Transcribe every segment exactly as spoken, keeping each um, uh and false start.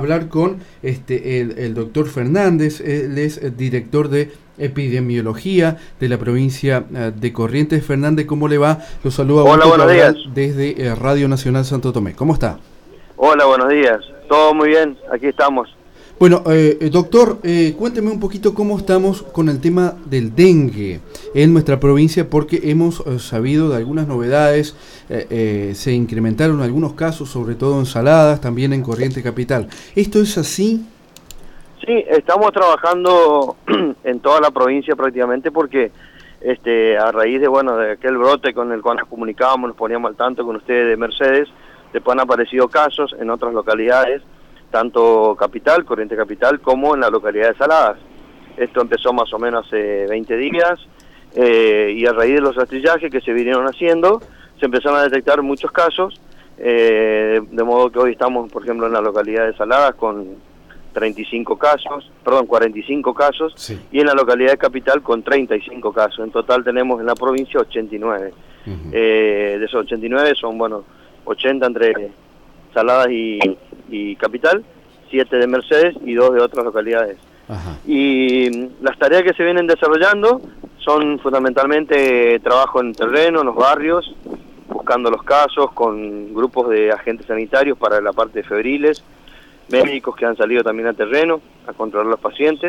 hablar con este el, el doctor Fernández. Él es el director de epidemiología de la provincia de Corrientes. Fernández, ¿cómo le va? Lo saluda Hola, buenos días. Desde eh, Radio Nacional Santo Tomé. ¿Cómo está? Hola, buenos días. Todo muy bien, aquí estamos. Bueno, eh, doctor, eh, cuénteme un poquito cómo estamos con el tema del dengue en nuestra provincia, porque hemos eh, sabido de algunas novedades, eh, eh, se incrementaron algunos casos, sobre todo en Saladas, también en Corrientes Capital. ¿Esto es así? Sí, estamos trabajando en toda la provincia prácticamente porque este, a raíz de bueno de aquel brote con el cual nos comunicábamos, nos poníamos al tanto con ustedes de Mercedes, después han aparecido casos en otras localidades, tanto Capital, Corrientes Capital, como en la localidad de Saladas. Esto empezó más o menos hace veinte días, eh, y a raíz de los rastrillajes que se vinieron haciendo, se empezaron a detectar muchos casos, eh, de modo que hoy estamos, por ejemplo, en la localidad de Saladas con treinta y cinco casos, perdón, cuarenta y cinco casos, sí. Y en la localidad de Capital con treinta y cinco casos. En total tenemos en la provincia ochenta y nueve. Uh-huh. eh, de esos ochenta y nueve son, bueno, ochenta entre Saladas y, y Capital, siete de Mercedes y dos de otras localidades. Ajá. Y las tareas que se vienen desarrollando son fundamentalmente trabajo en terreno, en los barrios, buscando los casos con grupos de agentes sanitarios para la parte de febriles, médicos que han salido también al terreno a controlar los pacientes,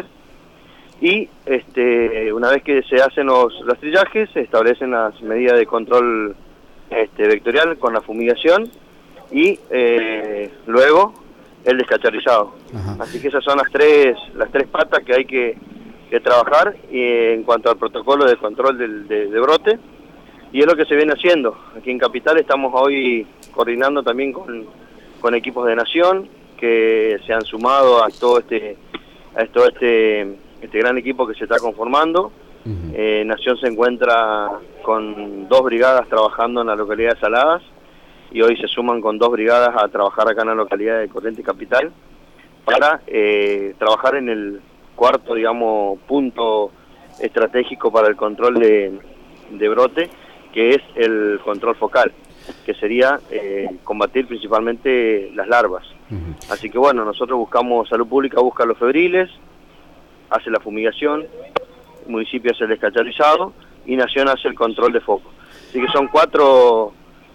y este, una vez que se hacen los rastrillajes se establecen las medidas de control este, vectorial con la fumigación y eh, luego el descacharrizado. Ajá. Así que esas son las tres las tres patas que hay que, que trabajar eh, en cuanto al protocolo de control del, de, de brote, y es lo que se viene haciendo. Aquí en Capital estamos hoy coordinando también con, con equipos de Nación que se han sumado a todo este a todo este este gran equipo que se está conformando. Uh-huh. eh, Nación se encuentra con dos brigadas trabajando en la localidad de Saladas, y hoy se suman con dos brigadas a trabajar acá en la localidad de Corrientes Capital para eh, trabajar en el cuarto, digamos, punto estratégico para el control de, de brote, que es el control focal, que sería eh, combatir principalmente las larvas. Uh-huh. Así que bueno, nosotros buscamos, Salud Pública busca los febriles, hace la fumigación, el municipio hace el descacharrizado y Nación hace el control de foco. Así que son cuatro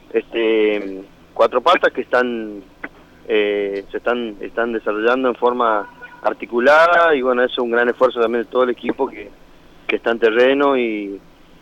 este cuatro patas que están eh, se están están desarrollando en forma articulada, y bueno, eso es un gran esfuerzo también de todo el equipo que, que está en terreno y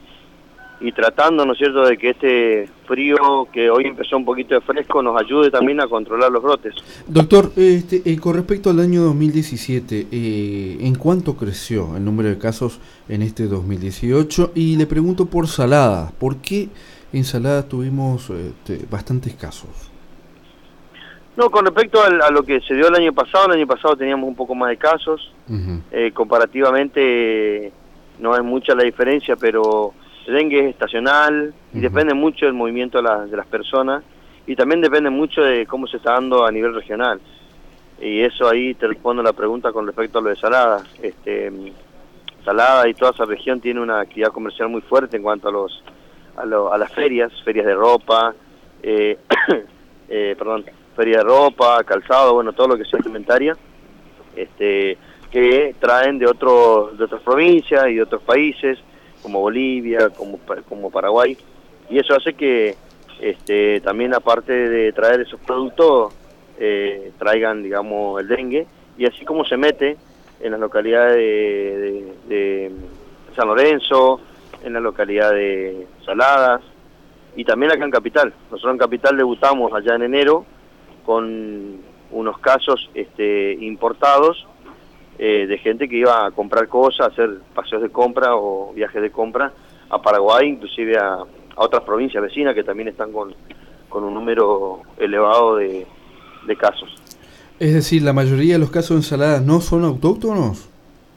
y tratando, ¿no es cierto?, de que este frío, que hoy empezó un poquito de fresco, nos ayude también a controlar los brotes. Doctor, este, eh, con respecto al año dos mil diecisiete, eh, ¿en cuánto creció el número de casos en este dos mil dieciocho? Y le pregunto por Saladas, ¿por qué en Saladas tuvimos este, bastantes casos? No, con respecto al, a lo que se dio el año pasado, el año pasado teníamos un poco más de casos, uh-huh. eh, comparativamente no es mucha la diferencia, pero el dengue es estacional y uh-huh. depende mucho del movimiento de, la, de las personas, y también depende mucho de cómo se está dando a nivel regional. Y eso ahí te respondo la pregunta con respecto a lo de Saladas. Este, Saladas y toda esa región tiene una actividad comercial muy fuerte en cuanto a los a, lo, a las ferias, ferias de ropa, eh, eh, perdón, feria de ropa, calzado, bueno, todo lo que sea alimentaria, este, que traen de otros de otras provincias y de otros países, como Bolivia, como, como Paraguay, y eso hace que este, también, aparte de traer esos productos, eh, traigan, digamos, el dengue, y así como se mete en las localidades de, de, de San Lorenzo, en la localidad de Saladas, y también acá en Capital. Nosotros en Capital debutamos allá en enero con unos casos este, importados, Eh, de gente que iba a comprar cosas, a hacer paseos de compra o viajes de compra a Paraguay, inclusive a, a otras provincias vecinas que también están con, con un número elevado de, de casos. Es decir, ¿la mayoría de los casos en Saladas no son autóctonos?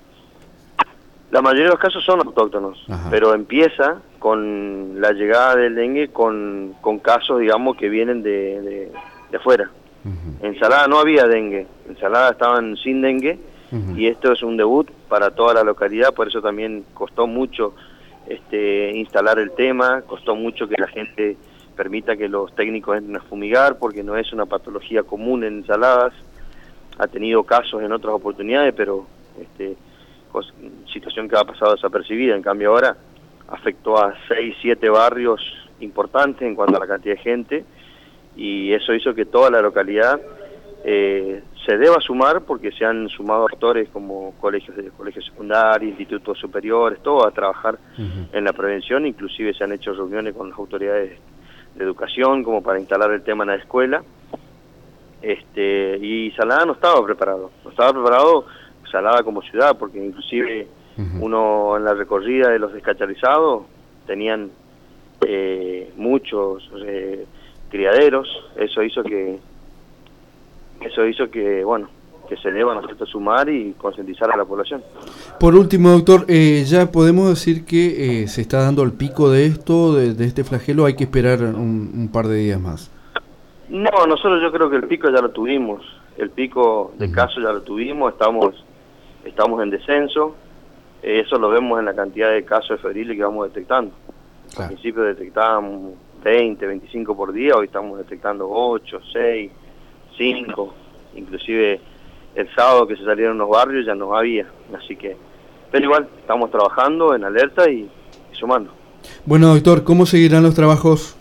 La mayoría de los casos son autóctonos. Ajá. Pero empieza con la llegada del dengue con, con casos, digamos, que vienen de, de, de afuera. Uh-huh. En Saladas no había dengue, en Saladas estaban sin dengue. Uh-huh. Y esto es un debut para toda la localidad, por eso también costó mucho este, instalar el tema, costó mucho que la gente permita que los técnicos entren a fumigar, porque no es una patología común en Saladas. ha tenido casos en otras oportunidades, pero este, cosa, situación que ha pasado desapercibida. En cambio ahora afectó a seis, siete barrios importantes en cuanto a la cantidad de gente, y eso hizo que toda la localidad eh, se deba sumar, porque se han sumado actores como colegios de colegios secundarios, institutos superiores, todo a trabajar uh-huh. en la prevención. Inclusive se han hecho reuniones con las autoridades de educación como para instalar el tema en la escuela. Este, y Salada no estaba preparado, no estaba preparado Salada como ciudad, porque inclusive uh-huh. uno en la recorrida de los descacharizados tenían eh, muchos eh, criaderos. Eso hizo que eso hizo que bueno que se deban a sumar y concientizar a la población. Por último, doctor, eh, ya podemos decir que eh, se está dando el pico de esto, de, de este flagelo. Hay que esperar un, un par de días más. No, nosotros yo creo que el pico ya lo tuvimos, el pico de casos ya lo tuvimos, estamos estamos en descenso, eh, eso lo vemos en la cantidad de casos febriles que vamos detectando. Claro. Al principio detectábamos veinte, veinticinco por día, hoy estamos detectando ocho, seis, cinco, inclusive el sábado que se salieron los barrios ya no había, así que, pero igual estamos trabajando en alerta y, y sumando. Bueno, doctor, ¿cómo seguirán los trabajos?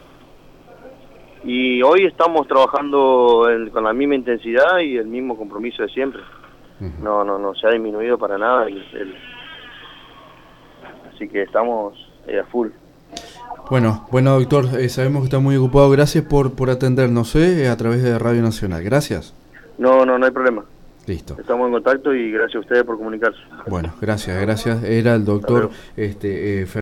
Y hoy estamos trabajando en, con la misma intensidad y el mismo compromiso de siempre. Uh-huh. No, no, no se ha disminuido para nada. El, el, así que estamos eh, a full. Bueno, bueno, doctor, eh, sabemos que está muy ocupado. Gracias por, por atendernos eh, a través de Radio Nacional. Gracias. No, no, no hay problema. Listo. Estamos en contacto y gracias a ustedes por comunicarse. Bueno, gracias, gracias. Era el doctor este, eh,